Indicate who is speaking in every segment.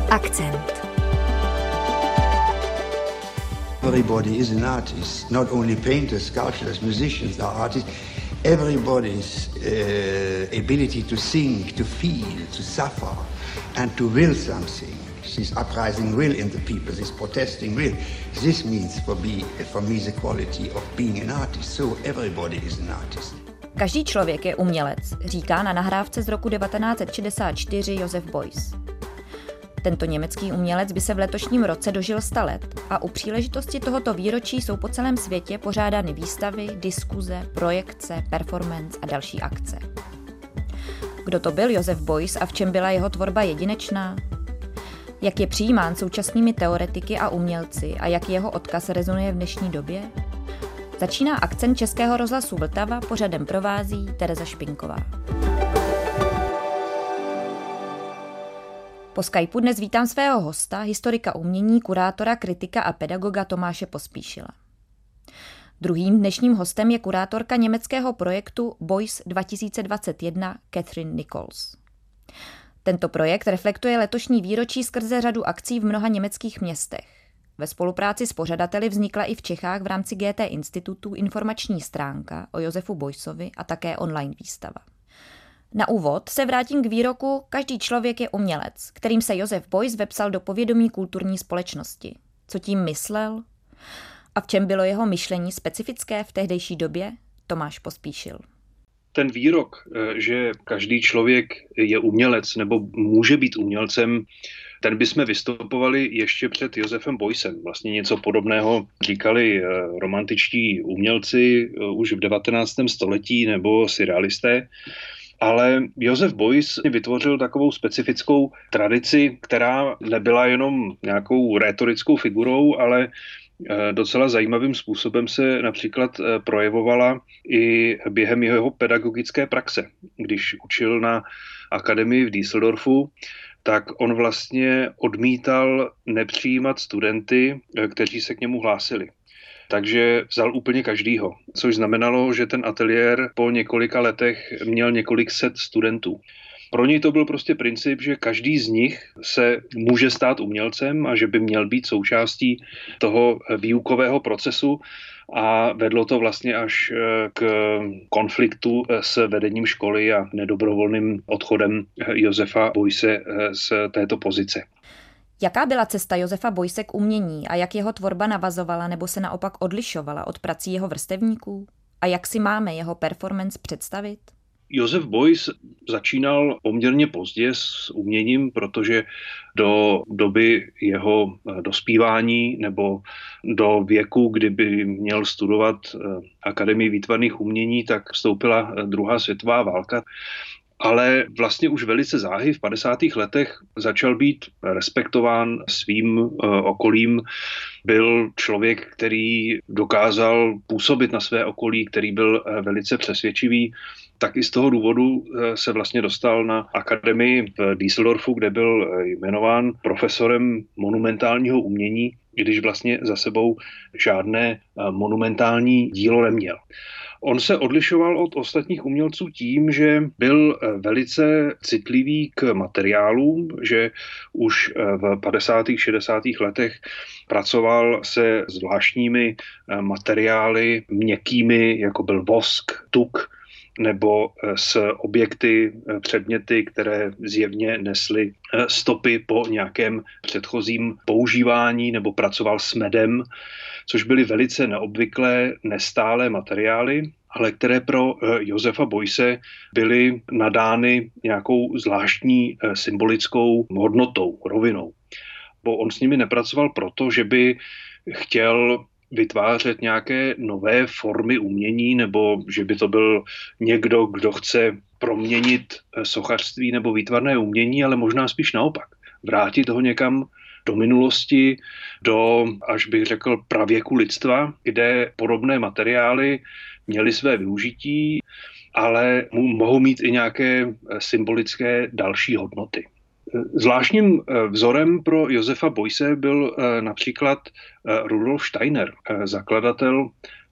Speaker 1: Akcent.
Speaker 2: Everybody is an artist, not only painters, sculptors, musicians are artists. Everybody's ability to think, to feel, to suffer, and to will something. This uprising will in the people, this protesting will. This means for me the quality of being an artist. So everybody is an artist.
Speaker 1: Každý člověk je umělec, říká na nahrávce z roku 1964 Josef Beuys. Tento německý umělec by se v letošním roce dožil 100 let a u příležitosti tohoto výročí jsou po celém světě pořádány výstavy, diskuze, projekce, performance a další akce. Kdo to byl Josef Beuys a v čem byla jeho tvorba jedinečná? Jak je přijímán současnými teoretiky a umělci a jak jeho odkaz rezonuje v dnešní době? Začíná Akcent Českého rozhlasu Vltava, pořadem provází Tereza Špinková. Po Skypeu dnes vítám svého hosta, historika umění, kurátora, kritika a pedagoga Tomáše Pospíšila. Druhým dnešním hostem je kurátorka německého projektu Beuys 2021 Catherine Nichols. Tento projekt reflektuje letošní výročí skrze řadu akcí v mnoha německých městech. Ve spolupráci s pořadateli vznikla i v Čechách v rámci GT institutu informační stránka o Josefu Beuysovi a také online výstava. Na úvod se vrátím k výroku Každý člověk je umělec, kterým se Josef Beuys vepsal do povědomí kulturní společnosti. Co tím myslel? A v čem bylo jeho myšlení specifické v tehdejší době? Tomáš Pospíšil.
Speaker 3: Ten výrok, že každý člověk je umělec nebo může být umělcem, ten bychom vystupovali ještě před Josefem Beuysem. Vlastně něco podobného říkali romantičtí umělci už v 19. století nebo surrealisté. Ale Josef Beuys vytvořil takovou specifickou tradici, která nebyla jenom nějakou rétorickou figurou, ale docela zajímavým způsobem se například projevovala i během jeho pedagogické praxe. Když učil na akademii v Düsseldorfu, tak on vlastně odmítal nepřijímat studenty, kteří se k němu hlásili. Takže vzal úplně každýho, což znamenalo, že ten ateliér po několika letech měl několik set studentů. Pro něj to byl prostě princip, že každý z nich se může stát umělcem a že by měl být součástí toho výukového procesu a vedlo to vlastně až k konfliktu s vedením školy a nedobrovolným odchodem Josefa Beuyse z této pozice.
Speaker 1: Jaká byla cesta Josefa Beuyse k umění a jak jeho tvorba navazovala nebo se naopak odlišovala od prací jeho vrstevníků? A jak si máme jeho performance představit?
Speaker 3: Josef Beuys začínal poměrně pozdě s uměním, protože do doby jeho dospívání nebo do věku, kdyby měl studovat Akademii výtvarných umění, tak vstoupila druhá světová válka. Ale vlastně už velice záhy v 50. letech začal být respektován svým okolím. Byl člověk, který dokázal působit na své okolí, který byl velice přesvědčivý. Tak i z toho důvodu se vlastně dostal na akademii v Düsseldorfu, kde byl jmenován profesorem monumentálního umění, i když vlastně za sebou žádné monumentální dílo neměl. On se odlišoval od ostatních umělců tím, že byl velice citlivý k materiálům, že už v 50. 60. letech pracoval se zvláštními materiály měkkými, jako byl vosk, tuk, nebo s objekty, předměty, které zjevně nesly stopy po nějakém předchozím používání, nebo pracoval s medem, což byly velice neobvyklé, nestálé materiály, ale které pro Josefa Beuyse byly nadány nějakou zvláštní symbolickou hodnotou, rovinou. Bo on s nimi nepracoval proto, že by chtěl vytvářet nějaké nové formy umění, nebo že by to byl někdo, kdo chce proměnit sochařství nebo výtvarné umění, ale možná spíš naopak. Vrátit ho někam do minulosti, do, až bych řekl, pravěku lidstva, kde podobné materiály měly své využití, ale mohou mít i nějaké symbolické další hodnoty. Zvláštním vzorem pro Josefa Beuyse byl například Rudolf Steiner, zakladatel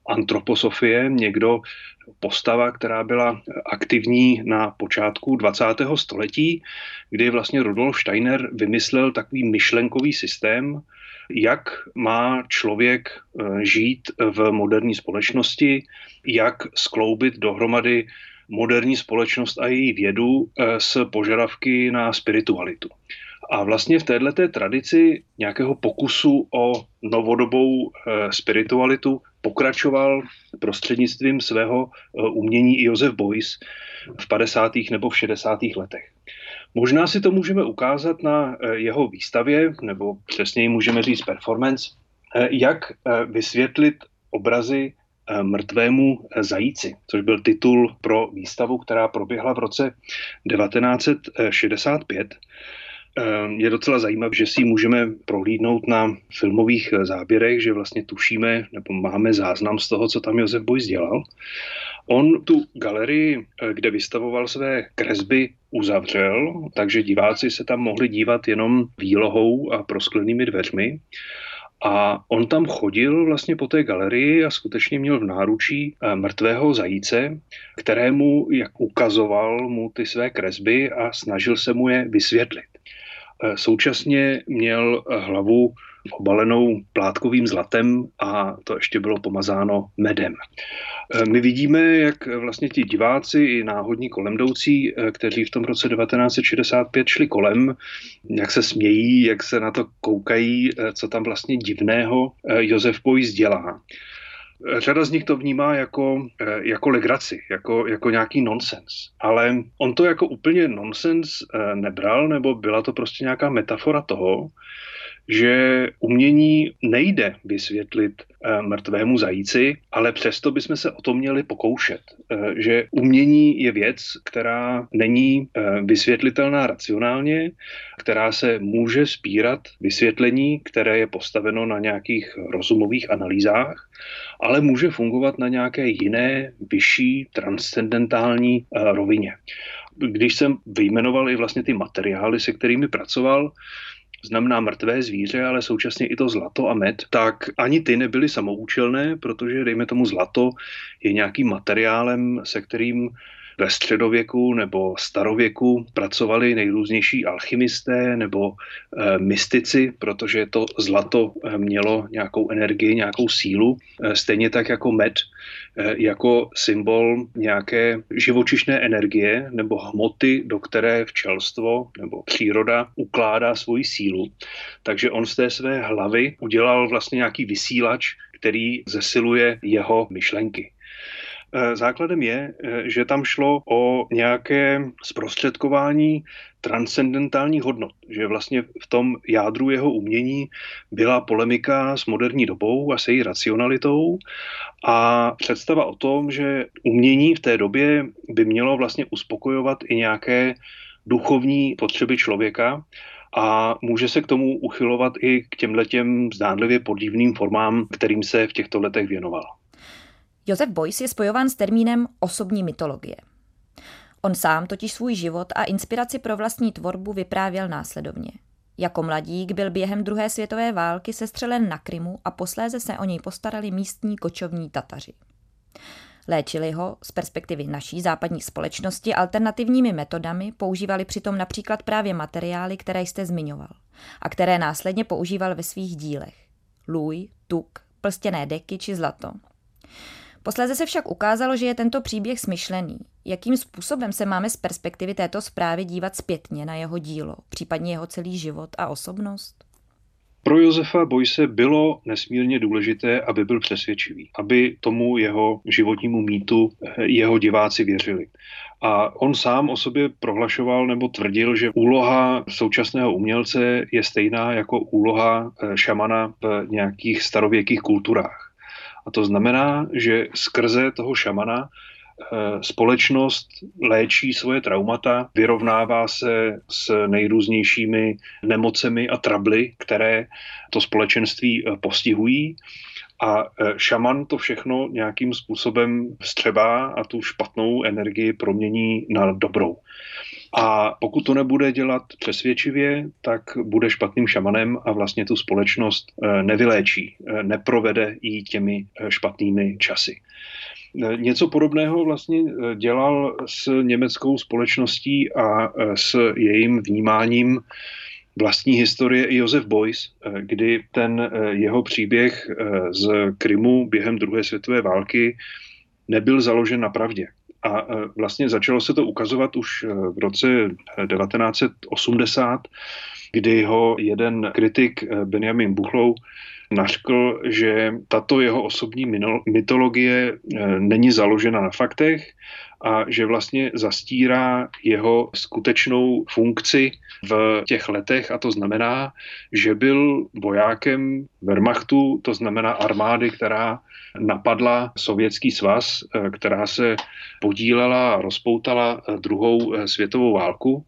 Speaker 3: antroposofie, postava, která byla aktivní na počátku 20. století, kdy vlastně Rudolf Steiner vymyslel takový myšlenkový systém, jak má člověk žít v moderní společnosti, jak skloubit dohromady moderní společnost a její vědu s požadavky na spiritualitu. A vlastně v této tradici nějakého pokusu o novodobou spiritualitu pokračoval prostřednictvím svého umění i Josef Beuys v 50. nebo v 60. letech. Možná si to můžeme ukázat na jeho výstavě, nebo přesněji můžeme říct performance, jak vysvětlit obrazy mrtvému zajíci, což byl titul pro výstavu, která proběhla v roce 1965. Je docela zajímavé, že si můžeme prohlídnout na filmových záběrech, že vlastně tušíme nebo máme záznam z toho, co tam Josef Beuys dělal. On tu galerii, kde vystavoval své kresby, uzavřel, takže diváci se tam mohli dívat jenom výlohou a prosklenými dveřmi. A on tam chodil vlastně po té galerii a skutečně měl v náručí mrtvého zajíce, kterému, jak ukazoval mu ty své kresby a snažil se mu je vysvětlit. Současně měl hlavu obalenou plátkovým zlatem a to ještě bylo pomazáno medem. My vidíme, jak vlastně ti diváci i náhodní kolemjdoucí, kteří v tom roce 1965 šli kolem, jak se smějí, jak se na to koukají, co tam vlastně divného Josef Beuys dělá. Řada z nich to vnímá jako legraci, jako nějaký nonsens. Ale on to jako úplně nonsens nebral, nebo byla to prostě nějaká metafora toho, že umění nejde vysvětlit mrtvému zajíci, ale přesto bychom se o to měli pokoušet. Že umění je věc, která není vysvětlitelná racionálně, která se může spírat vysvětlení, které je postaveno na nějakých rozumových analýzách, ale může fungovat na nějaké jiné, vyšší, transcendentální rovině. Když jsem vyjmenoval i vlastně ty materiály, se kterými pracoval, znamená mrtvé zvíře, ale současně i to zlato a med, tak ani ty nebyly samoučelné, protože dejme tomu zlato je nějakým materiálem, se kterým ve středověku nebo starověku pracovali nejrůznější alchymisté nebo mystici, protože to zlato mělo nějakou energii, nějakou sílu, stejně tak jako med, jako symbol nějaké živočišné energie nebo hmoty, do které včelstvo nebo příroda ukládá svoji sílu. Takže on z té své hlavy udělal vlastně nějaký vysílač, který zesiluje jeho myšlenky. Základem je, že tam šlo o nějaké zprostředkování transcendentálních hodnot, že vlastně v tom jádru jeho umění byla polemika s moderní dobou a se její racionalitou a představa o tom, že umění v té době by mělo vlastně uspokojovat i nějaké duchovní potřeby člověka a může se k tomu uchylovat i k těmhletěm zdánlivě podivným formám, kterým se v těchto letech věnoval.
Speaker 1: Josef Beuys je spojován s termínem osobní mytologie. On sám totiž svůj život a inspiraci pro vlastní tvorbu vyprávěl následovně. Jako mladík byl během druhé světové války sestřelen na Krymu a posléze se o něj postarali místní kočovní Tataři. Léčili ho z perspektivy naší západní společnosti alternativními metodami, používali přitom například právě materiály, které jste zmiňoval a které následně používal ve svých dílech. Lůj, tuk, plstěné deky či zlato. Posléze se však ukázalo, že je tento příběh smyšlený. Jakým způsobem se máme z perspektivy této zprávy dívat zpětně na jeho dílo, případně jeho celý život a osobnost?
Speaker 3: Pro Josefa Beuyse bylo nesmírně důležité, aby byl přesvědčivý, aby tomu jeho životnímu mýtu jeho diváci věřili. A on sám o sobě prohlašoval nebo tvrdil, že úloha současného umělce je stejná jako úloha šamana v nějakých starověkých kulturách. A to znamená, že skrze toho šamana společnost léčí svoje traumata, vyrovnává se s nejrůznějšími nemocemi a trably, které to společenství postihují. A šaman to všechno nějakým způsobem vstřebá a tu špatnou energii promění na dobrou. A pokud to nebude dělat přesvědčivě, tak bude špatným šamanem a vlastně tu společnost nevyléčí, neprovede jí těmi špatnými časy. Něco podobného vlastně dělal s německou společností a s jejím vnímáním vlastní historie i Josef Beuys, kdy ten jeho příběh z Krymu během druhé světové války nebyl založen na pravdě. A vlastně začalo se to ukazovat už v roce 1980, kdy ho jeden kritik Benjamin Buchloh nařkl, že tato jeho osobní mytologie není založena na faktech a že vlastně zastírá jeho skutečnou funkci v těch letech, a to znamená, že byl vojákem Wehrmachtu, to znamená armády, která napadla Sovětský svaz, která se podílela a rozpoutala druhou světovou válku.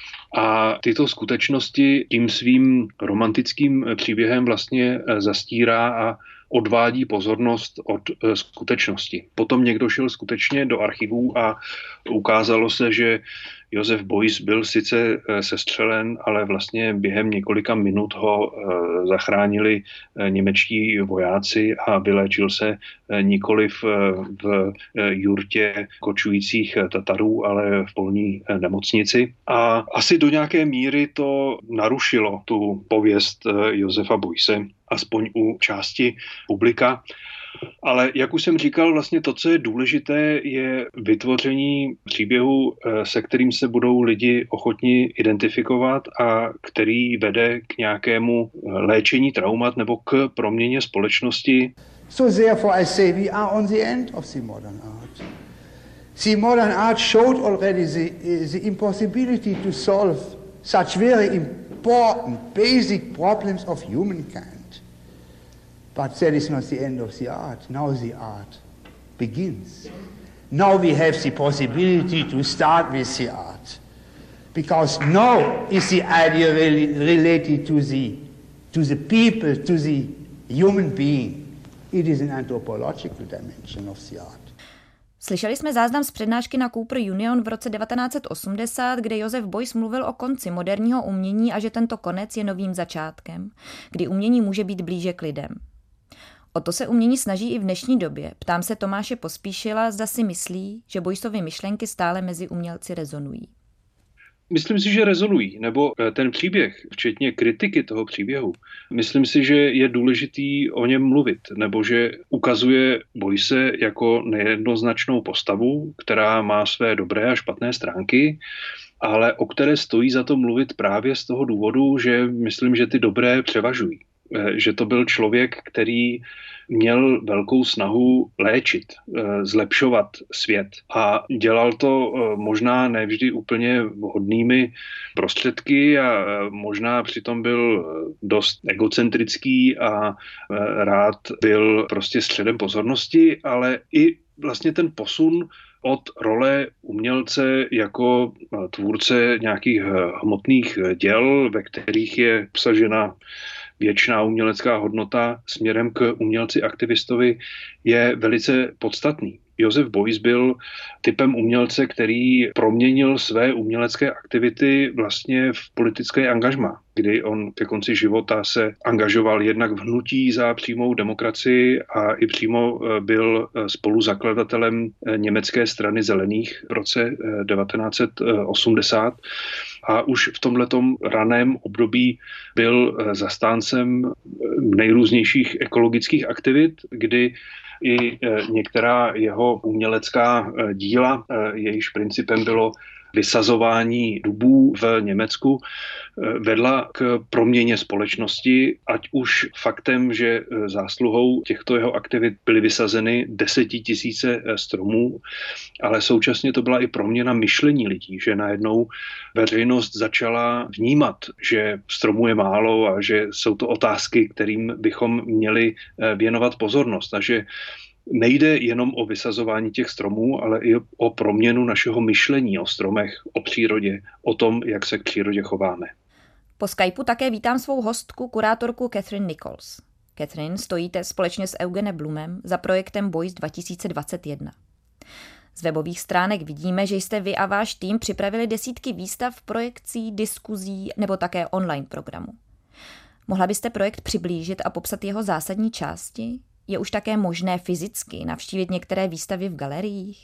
Speaker 3: A tyto skutečnosti tím svým romantickým příběhem vlastně zastírá a odvádí pozornost od skutečnosti. Potom někdo šel skutečně do archivů a ukázalo se, že Josef Beuys byl sice sestřelen, ale vlastně během několika minut ho zachránili němečtí vojáci a vyléčil se nikoliv v jurtě kočujících Tatarů, ale v polní nemocnici. A asi do nějaké míry to narušilo tu pověst Josefa Beuyse, aspoň u části publika. Ale jak už jsem říkal, vlastně to, co je důležité, je vytvoření příběhu, se kterým se budou lidi ochotni identifikovat a který vede k nějakému léčení traumat nebo k proměně společnosti.
Speaker 2: So therefore I say we are on the end of the modern art. The modern art showed already the impossibility to solve such very important basic problems of humankind. But that is not the end of the art. Now the art begins. Now we have the possibility to start with the art. Because now is the idea related to the people, to the human being. It is an anthropological dimension of the art.
Speaker 1: Slyšeli jsme záznam z přednášky na Cooper Union v roce 1980, kde Josef Beuys mluvil o konci moderního umění a že tento konec je novým začátkem, kdy umění může být blíže k lidem. O to se umění snaží i v dnešní době. Ptám se Tomáše Pospíšila, zda si myslí, že Beuyssovy myšlenky stále mezi umělci rezonují.
Speaker 3: Myslím si, že rezonují, nebo ten příběh, včetně kritiky toho příběhu, myslím si, že je důležitý o něm mluvit, nebo že ukazuje Beuyse jako nejednoznačnou postavu, která má své dobré a špatné stránky, ale o které stojí za to mluvit právě z toho důvodu, že myslím, že ty dobré převažují. Že to byl člověk, který měl velkou snahu léčit, zlepšovat svět a dělal to možná nevždy úplně vhodnými prostředky a možná přitom byl dost egocentrický a rád byl prostě středem pozornosti, ale i vlastně ten posun od role umělce jako tvůrce nějakých hmotných děl, ve kterých je obsažena věčná umělecká hodnota směrem k umělci aktivistovi je velice podstatný. Josef Beuys byl typem umělce, který proměnil své umělecké aktivity vlastně v politické angažmá, kdy on ke konci života se angažoval jednak v hnutí za přímou demokracii a i přímo byl spoluzakladatelem německé strany zelených v roce 1980. A už v tomhletom raném období byl zastáncem nejrůznějších ekologických aktivit, kdy i některá jeho umělecká díla, jejíž principem bylo vysazování dubů v Německu, vedla k proměně společnosti, ať už faktem, že zásluhou těchto jeho aktivit byly vysazeny 10 000 stromů, ale současně to byla i proměna myšlení lidí, že najednou veřejnost začala vnímat, že stromů je málo a že jsou to otázky, kterým bychom měli věnovat pozornost a že nejde jenom o vysazování těch stromů, ale i o proměnu našeho myšlení o stromech, o přírodě, o tom, jak se k přírodě chováme.
Speaker 1: Po Skypeu také vítám svou hostku, kurátorku Catherine Nichols. Catherine, stojíte společně s Eugene Blumem za projektem Beuys 2021. Z webových stránek vidíme, že jste vy a váš tým připravili desítky výstav, projekcí, diskuzí nebo také online programu. Mohla byste projekt přiblížit a popsat jeho zásadní části? Je už také možné fyzicky navštívit některé výstavy v galeriích?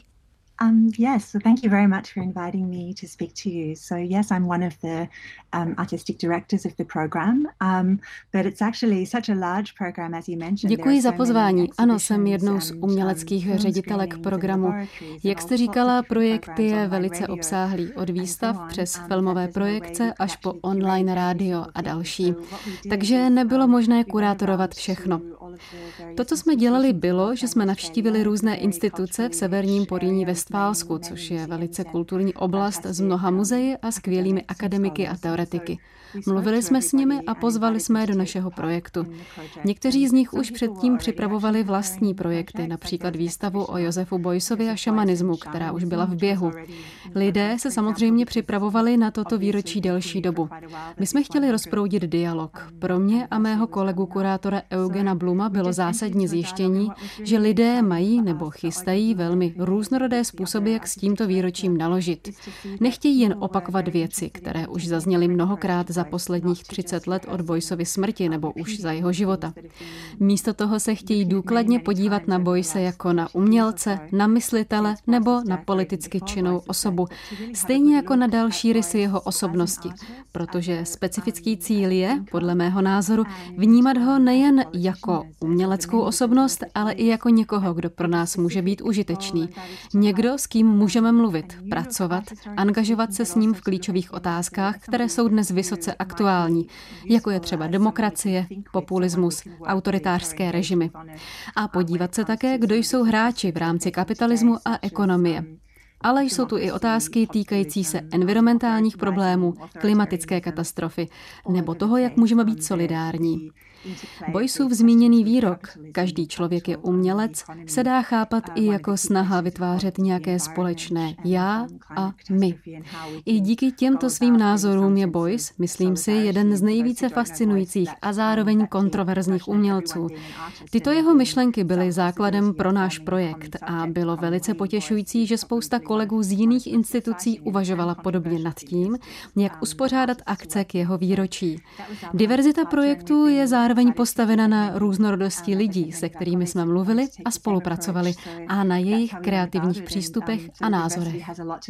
Speaker 4: Yes, so thank you very much for inviting me to speak to you. So yes, I'm one of the artistic directors of the program, but it's actually such a large program, as you mentioned.
Speaker 5: Děkuji za pozvání. Ano, jsem jednou z uměleckých ředitelek programu. Jak jste říkala, projekt je velice obsáhlý, od výstav přes filmové projekce až po online rádio a další. Takže nebylo možné kurátorovat všechno. To, co jsme dělali, bylo, že jsme navštívili různé instituce v severním Porýní Vestfálsku, což je velice kulturní oblast s mnoha muzeji a skvělými akademiky a teoretiky. Mluvili jsme s nimi a pozvali jsme je do našeho projektu. Někteří z nich už předtím připravovali vlastní projekty, například výstavu o Josefu Beuyssovi a šamanismu, která už byla v běhu. Lidé se samozřejmě připravovali na toto výročí delší dobu. My jsme chtěli rozproudit dialog. Pro mě a mého kolegu kurátora Eugena Bluma bylo zásadní zjištění, že lidé mají nebo chystají velmi různorodé způsoby, jak s tímto výročím naložit. Nechtějí jen opakovat věci, které už zazněly mnohokrát za posledních 30 let od Beuysovy smrti nebo už za jeho života. Místo toho se chtějí důkladně podívat na Beuysse jako na umělce, na myslitele nebo na politicky činnou osobu, stejně jako na další rysy jeho osobnosti, protože specifický cíl je, podle mého názoru, vnímat ho nejen jako uměleckou osobnost, ale i jako někoho, kdo pro nás může být užitečný. Někdo, s kým můžeme mluvit, pracovat, angažovat se s ním v klíčových otázkách, které jsou dnes vysoce aktuální, jako je třeba demokracie, populismus, autoritářské režimy. A podívat se také, kdo jsou hráči v rámci kapitalismu a ekonomie. Ale jsou tu i otázky týkající se environmentálních problémů, klimatické katastrofy nebo toho, jak můžeme být solidární. Beuysův zmíněný výrok, každý člověk je umělec, se dá chápat i jako snaha vytvářet nějaké společné já a my. I díky těmto svým názorům je Beuys, myslím si, jeden z nejvíce fascinujících a zároveň kontroverzních umělců. Tyto jeho myšlenky byly základem pro náš projekt a bylo velice potěšující, že spousta kolegů z jiných institucí uvažovala podobně nad tím, jak uspořádat akce k jeho výročí. Diverzita projektu je zároveň postavena na různorodosti lidí, se kterými jsme mluvili a spolupracovali, a na jejich kreativních přístupech a názorech.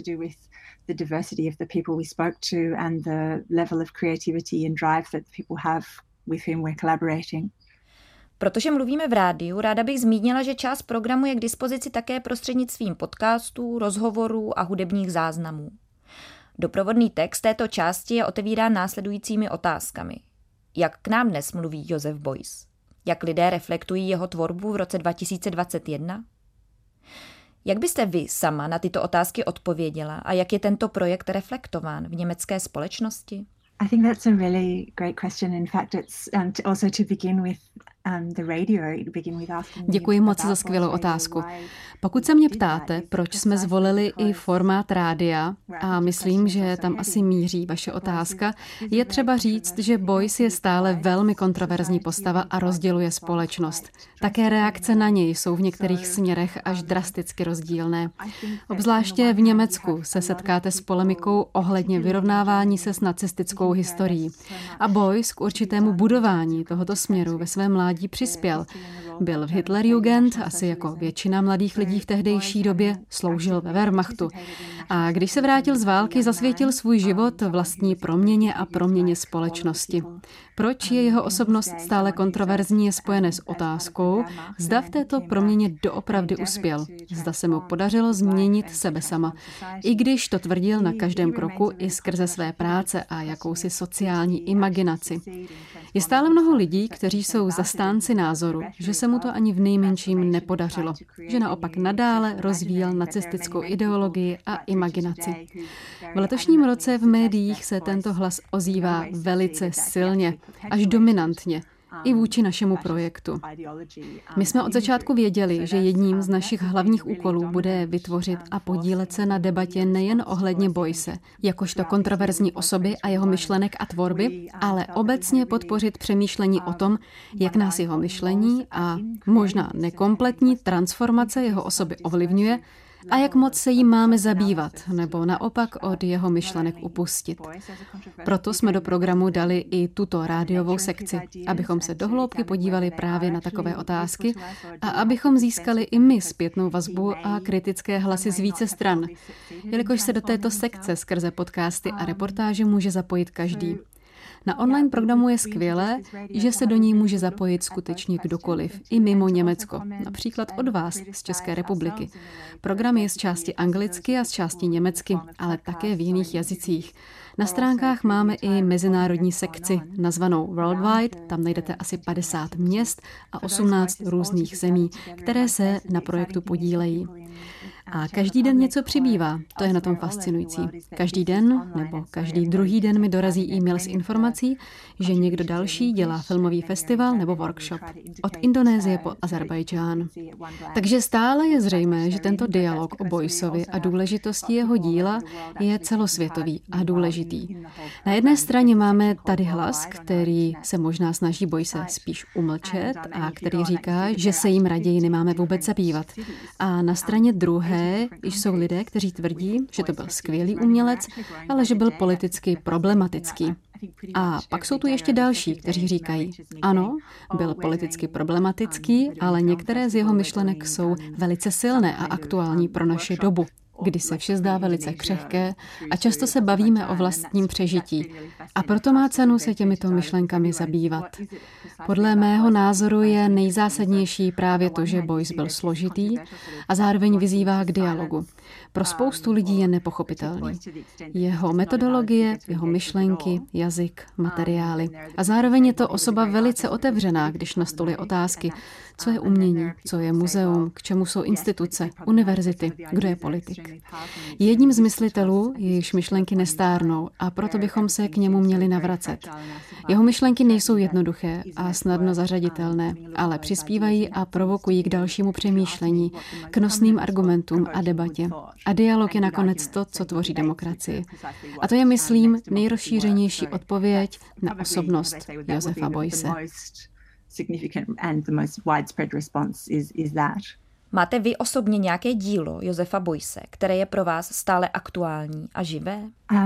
Speaker 1: Protože mluvíme v rádiu, ráda bych zmínila, že část programu je k dispozici také prostřednictvím podcastů, rozhovorů a hudebních záznamů. Doprovodný text této části je otevírán následujícími otázkami. Jak k nám dnes mluví Josef Beuys? Jak lidé reflektují jeho tvorbu v roce 2021? Jak byste vy sama na tyto otázky odpověděla a jak je tento projekt reflektován v německé společnosti?
Speaker 4: I think that's a really great question. In fact, it's also to begin with the radio. Begin with asking.
Speaker 5: Děkuji moc za skvělou otázku. Pokud se mě ptáte, proč jsme zvolili i formát rádia, a myslím, že tam asi míří vaše otázka, je třeba říct, že Beuys je stále velmi kontroverzní postava a rozděluje společnost. Také reakce na něj jsou v některých směrech až drasticky rozdílné. Obzvláště v Německu se setkáte s polemikou ohledně vyrovnávání se s nacistickou historií. A Beuys k určitému budování tohoto směru ve svém mládí přispěl. Byl v Hitlerjugend, asi jako většina mladých lidí v tehdejší době, sloužil ve Wehrmachtu. A když se vrátil z války, zasvětil svůj život vlastní proměně a proměně společnosti. Proč je jeho osobnost stále kontroverzní, je spojené s otázkou, zda v této proměně doopravdy uspěl. Zda se mu podařilo změnit sebe sama. I když to tvrdil na každém kroku i skrze své práce a jakousi sociální imaginaci. Je stále mnoho lidí, kteří jsou zastánci názoru, že se mu to ani v nejmenším nepodařilo. Že naopak nadále rozvíjel nacistickou ideologii a imaginaci. V letošním roce v médiích se tento hlas ozývá velice silně, až dominantně, i vůči našemu projektu. My jsme od začátku věděli, že jedním z našich hlavních úkolů bude vytvořit a podílet se na debatě nejen ohledně Beuysse, jakožto kontroverzní osoby a jeho myšlenek a tvorby, ale obecně podpořit přemýšlení o tom, jak nás jeho myšlení a možná nekompletní transformace jeho osoby ovlivňuje a jak moc se jím máme zabývat, nebo naopak od jeho myšlenek upustit. Proto jsme do programu dali i tuto rádiovou sekci, abychom se do hloubky podívali právě na takové otázky a abychom získali i my zpětnou vazbu a kritické hlasy z více stran, jelikož se do této sekce skrze podcasty a reportáže může zapojit každý. Na online programu je skvělé, že se do ní může zapojit skutečně kdokoliv, i mimo Německo, například od vás z České republiky. Program je z části anglicky a z části německy, ale také v jiných jazycích. Na stránkách máme i mezinárodní sekci, nazvanou Worldwide, tam najdete asi 50 měst a 18 různých zemí, které se na projektu podílejí. A každý den něco přibývá, to je na tom fascinující. Každý den nebo každý druhý den mi dorazí e-mail s informací, že někdo další dělá filmový festival nebo workshop. Od Indonésie po Azerbajdžán. Takže stále je zřejmé, že tento dialog o Boysovi a důležitosti jeho díla je celosvětový a důležitý. Na jedné straně máme tady hlas, který se možná snaží Boyse spíš umlčet a který říká, že se jim raději nemáme vůbec zabývat. A na straně druhé jsou lidé, kteří tvrdí, že to byl skvělý umělec, ale že byl politicky problematický. A pak jsou tu ještě další, kteří říkají, ano, byl politicky problematický, ale některé z jeho myšlenek jsou velice silné a aktuální pro naši dobu, kdy se vše zdá velice křehké a často se bavíme o vlastním přežití. A proto má cenu se těmito myšlenkami zabývat. Podle mého názoru je nejzásadnější právě to, že Boyce byl složitý a zároveň vyzývá k dialogu. Pro spoustu lidí je nepochopitelný. Jeho metodologie, jeho myšlenky, jazyk, materiály. A zároveň je to osoba velice otevřená, když nastolí otázky, co je umění, co je muzeum, k čemu jsou instituce, univerzity, kdo je politik. Je jedním z myslitelů, jejichž myšlenky nestárnou a proto bychom se k němu měli navracet. Jeho myšlenky nejsou jednoduché a snadno zařaditelné, ale přispívají a provokují k dalšímu přemýšlení, k nosným argumentům a debatě. A dialog je nakonec to, co tvoří demokracii. A to je, myslím, nejrozšířenější odpověď na osobnost Josefa Boyse.
Speaker 1: Máte vy osobně nějaké dílo Josefa Boyse, které je pro vás stále aktuální a živé?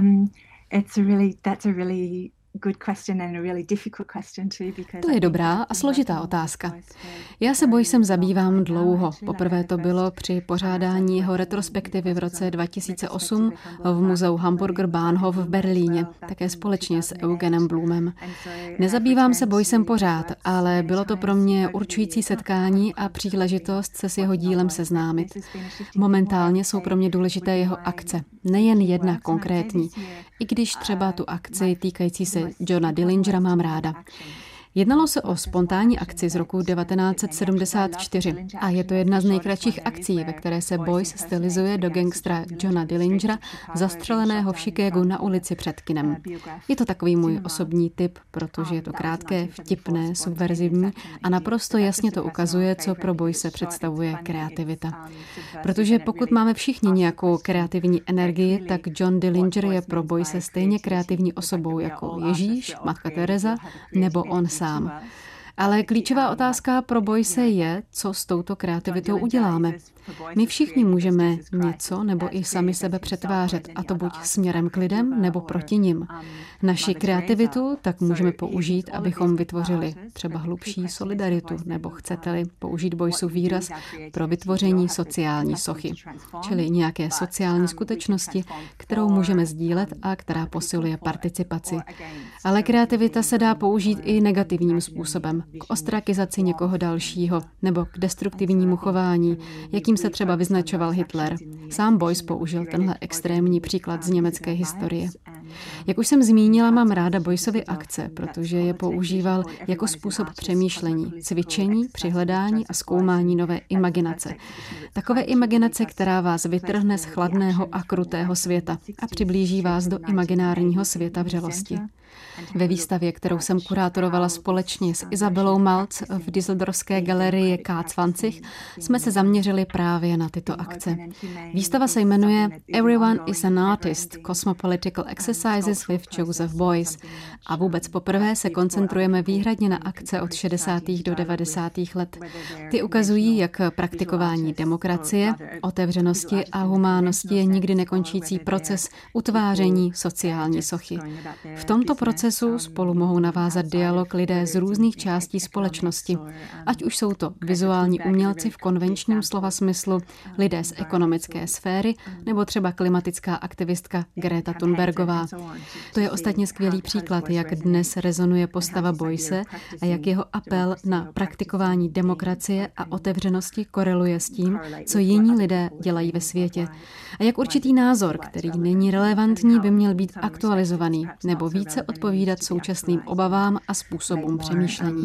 Speaker 5: To je dobrá a složitá otázka. Já se Boysem zabývám dlouho. Poprvé to bylo při pořádání jeho retrospektivy v roce 2008 v muzeu Hamburger Bahnhof v Berlíně, také společně s Eugenem Blumem. Nezabývám se Boysem pořád, ale bylo to pro mě určující setkání a příležitost se s jeho dílem seznámit. Momentálně jsou pro mě důležité jeho akce, nejen jedna konkrétní, i když třeba tu akci týkající se Johna Dillingera mám ráda. Jednalo se o spontánní akci z roku 1974 a je to jedna z nejkratších akcí, ve které se Boyce stylizuje do gangstra Johna Dillingera, zastřeleného v Chicagu na ulici před kinem. Je to takový můj osobní tip, protože je to krátké, vtipné, subverzivní a naprosto jasně to ukazuje, co pro Boyce představuje kreativita. Protože pokud máme všichni nějakou kreativní energii, tak John Dillinger je pro Boyce stejně kreativní osobou jako Ježíš, Matka Teresa nebo on sám. Ale klíčová otázka pro Boyce je, co s touto kreativitou uděláme. My všichni můžeme něco nebo i sami sebe přetvářet, a to buď směrem k lidem nebo proti nim. Naši kreativitu tak můžeme použít, abychom vytvořili třeba hlubší solidaritu, nebo chcete-li použít Boyceův výraz pro vytvoření sociální sochy, čili nějaké sociální skutečnosti, kterou můžeme sdílet a která posiluje participaci. Ale kreativita se dá použít i negativním způsobem, k ostrakizaci někoho dalšího nebo k destruktivnímu chování, jakým se třeba vyznačoval Hitler. Sám Boyce použil tenhle extrémní příklad z německé historie. Jak už jsem zmínila, mám ráda Boyceovy akce, protože je používal jako způsob přemýšlení, cvičení, přihledání a zkoumání nové imaginace. Takové imaginace, která vás vytrhne z chladného a krutého světa a přiblíží vás do imaginárního světa vřelosti. Ve výstavě, kterou jsem kurátorovala společně s Izabelou Malc v Düsseldorfské galerii K20, jsme se zaměřili právě na tyto akce. Výstava se jmenuje Everyone is an Artist – Cosmopolitical Exercise Exercises with Joseph Beuys. A vůbec poprvé se koncentrujeme výhradně na akce od 60. do 90. let. Ty ukazují, jak praktikování demokracie, otevřenosti a humánnosti je nikdy nekončící proces utváření sociální sochy. V tomto procesu spolu mohou navázat dialog lidé z různých částí společnosti, ať už jsou to vizuální umělci v konvenčním slova smyslu, lidé z ekonomické sféry nebo třeba klimatická aktivistka Greta Thunbergová. To je ostatně skvělý příklad, jak dnes rezonuje postava Beuysse a jak jeho apel na praktikování demokracie a otevřenosti koreluje s tím, co jiní lidé dělají ve světě. A jak určitý názor, který není relevantní, by měl být aktualizovaný nebo více odpovídat současným obavám a způsobům přemýšlení.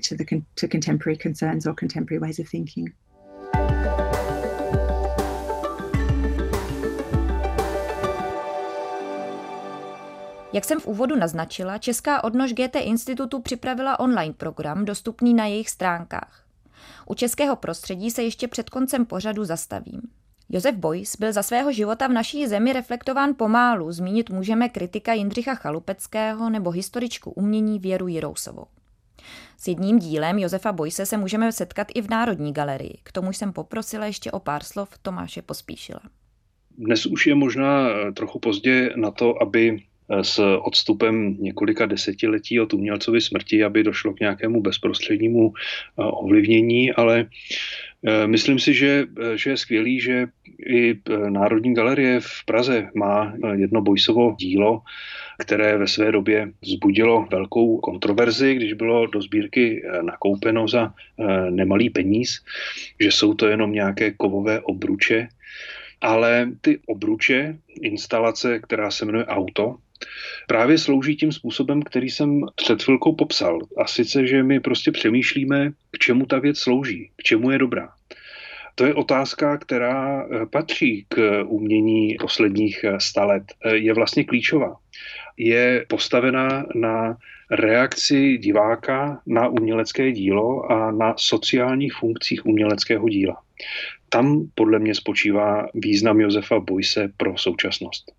Speaker 1: Jak jsem v úvodu naznačila, česká odnož Goethe institutu připravila online program dostupný na jejich stránkách. U českého prostředí se ještě před koncem pořadu zastavím. Josef Beuys byl za svého života v naší zemi reflektován pomálu, zmínit můžeme kritika Jindřicha Chalupeckého nebo historičku umění Věru Jirousovou. S jedním dílem Josefa Beuysse se můžeme setkat i v Národní galerii. K tomu jsem poprosila ještě o pár slov Tomáše Pospíšila.
Speaker 3: Dnes už je možná trochu pozdě na to, aby s odstupem několika desetiletí od umělcovy smrti, aby došlo k nějakému bezprostřednímu ovlivnění, ale myslím si, že je skvělý, že i Národní galerie v Praze má jedno Beuysovo dílo, které ve své době vzbudilo velkou kontroverzi, když bylo do sbírky nakoupeno za nemalý peníz, že jsou to jenom nějaké kovové obruče, ale ty obruče, instalace, která se jmenuje Auto, právě slouží tím způsobem, který jsem před chvilkou popsal. A sice, že my prostě přemýšlíme, k čemu ta věc slouží, k čemu je dobrá. To je otázka, která patří k umění posledních 100 let. Je vlastně klíčová. Je postavená na reakci diváka na umělecké dílo a na sociálních funkcích uměleckého díla. Tam podle mě spočívá význam Josefa Beuysse pro současnost.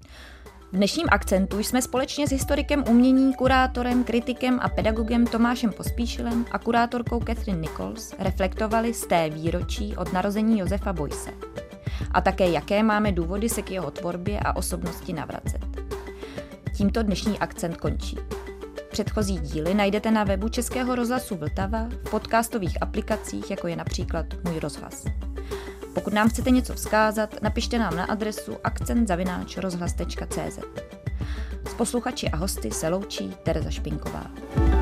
Speaker 1: V dnešním akcentu jsme společně s historikem umění, kurátorem, kritikem a pedagogem Tomášem Pospíšilem a kurátorkou Catherine Nichols reflektovali z té výročí od narození Josefa Beuysse. A také jaké máme důvody se k jeho tvorbě a osobnosti navracet. Tímto dnešní akcent končí. Předchozí díly najdete na webu Českého rozhlasu Vltava, v podcastových aplikacích, jako je například Můj rozhlas. Pokud nám chcete něco vzkázat, napište nám na adresu akcent@rozhlas.cz. S posluchači a hosty se loučí Tereza Špinková.